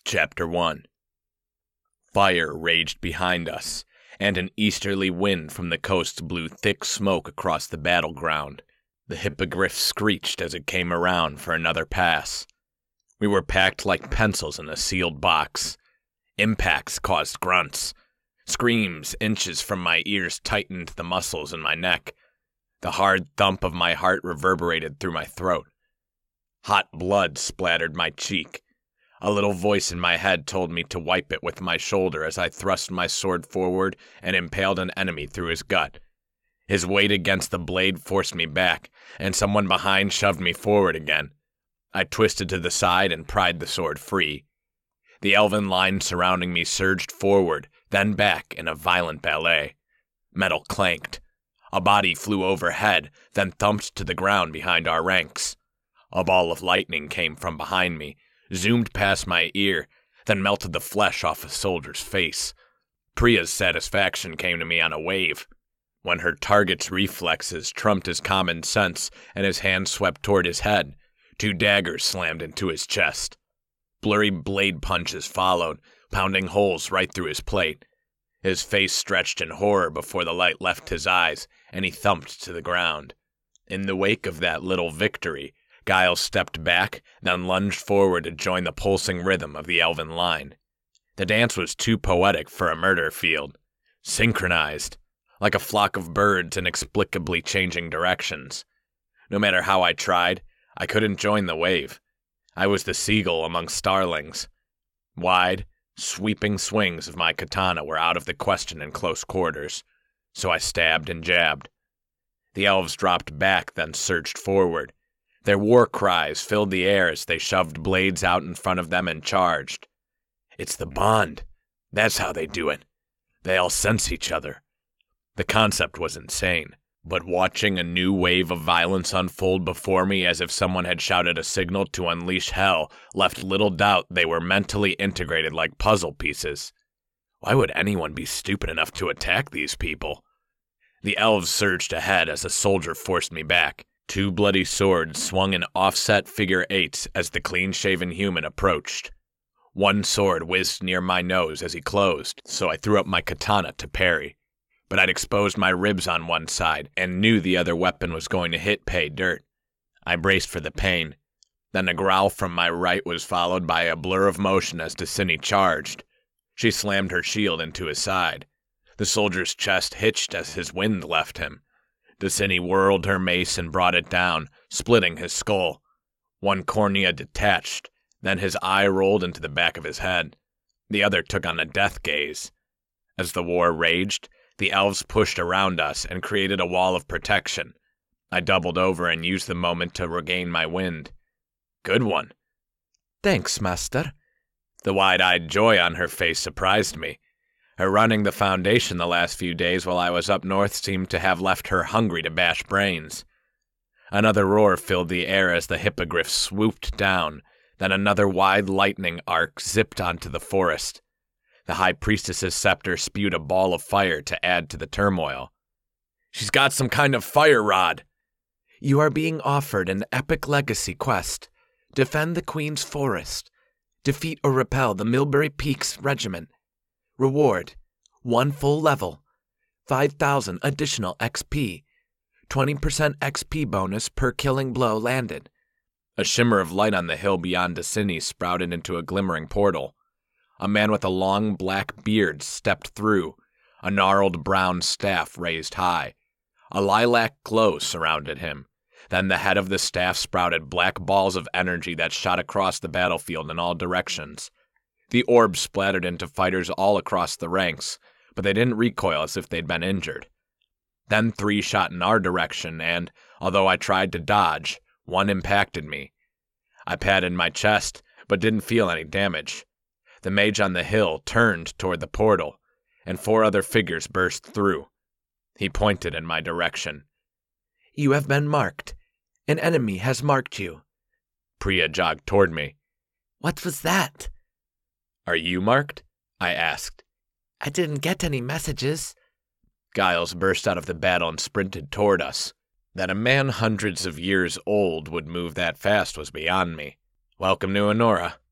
Chapter 1. Fire raged behind us, and an easterly wind from the coast blew thick smoke across the battleground. The hippogriff screeched as it came around for another pass. We were packed like pencils in a sealed box. Impacts caused grunts. Screams inches from my ears tightened the muscles in my neck. The hard thump of my heart reverberated through my throat. Hot blood splattered my cheek. A little voice in my head told me to wipe it with my shoulder as I thrust my sword forward and impaled an enemy through his gut. His weight against the blade forced me back, and someone behind shoved me forward again. I twisted to the side and pried the sword free. The elven line surrounding me surged forward, then back in a violent ballet. Metal clanked. A body flew overhead, then thumped to the ground behind our ranks. A ball of lightning came from behind me, zoomed past my ear, then melted the flesh off a soldier's face. Priya's satisfaction came to me on a wave. When her target's reflexes trumped his common sense and his hand swept toward his head, 2 daggers slammed into his chest. Blurry blade punches followed, pounding holes right through his plate. His face stretched in horror before the light left his eyes, and he thumped to the ground. In the wake of that little victory, Giles stepped back, then lunged forward to join the pulsing rhythm of the elven line. The dance was too poetic for a murder field. Synchronized, like a flock of birds inexplicably changing directions. No matter how I tried, I couldn't join the wave. I was the seagull among starlings. Wide, sweeping swings of my katana were out of the question in close quarters, so I stabbed and jabbed. The elves dropped back, then surged forward. Their war cries filled the air as they shoved blades out in front of them and charged. It's the bond. That's how they do it. They all sense each other. The concept was insane, but watching a new wave of violence unfold before me as if someone had shouted a signal to unleash hell left little doubt they were mentally integrated like puzzle pieces. Why would anyone be stupid enough to attack these people? The elves surged ahead as a soldier forced me back. 2 bloody swords swung in offset figure eights as the clean-shaven human approached. One sword whizzed near my nose as he closed, so I threw up my katana to parry. But I'd exposed my ribs on one side and knew the other weapon was going to hit pay dirt. I braced for the pain. Then a growl from my right was followed by a blur of motion as Destiny charged. She slammed her shield into his side. The soldier's chest hitched as his wind left him. Destiny whirled her mace and brought it down, splitting his skull. One cornea detached, then his eye rolled into the back of his head. The other took on a death gaze. As the war raged, the elves pushed around us and created a wall of protection. I doubled over and used the moment to regain my wind. Good one. Thanks, master. The wide-eyed joy on her face surprised me. Her running the Foundation the last few days while I was up north seemed to have left her hungry to bash brains. Another roar filled the air as the hippogriff swooped down, then another wide lightning arc zipped onto the forest. The High Priestess's scepter spewed a ball of fire to add to the turmoil. She's got some kind of fire rod. You are being offered an epic legacy quest. Defend the Queen's Forest. Defeat or repel the Milbury Peaks Regiment. Reward, 1 full level, 5,000 additional XP, 20% XP bonus per killing blow landed. A shimmer of light on the hill beyond Destiny sprouted into a glimmering portal. A man with a long black beard stepped through, a gnarled brown staff raised high. A lilac glow surrounded him. Then the head of the staff sprouted black balls of energy that shot across the battlefield in all directions. The orbs splattered into fighters all across the ranks, but they didn't recoil as if they'd been injured. Then 3 shot in our direction, and, although I tried to dodge, 1 impacted me. I patted my chest, but didn't feel any damage. The mage on the hill turned toward the portal, and 4 other figures burst through. He pointed in my direction. You have been marked. An enemy has marked you. Priya jogged toward me. What was that? Are you marked? I asked. I didn't get any messages. Giles burst out of the battle and sprinted toward us. That a man hundreds of years old would move that fast was beyond me. Welcome to Enora.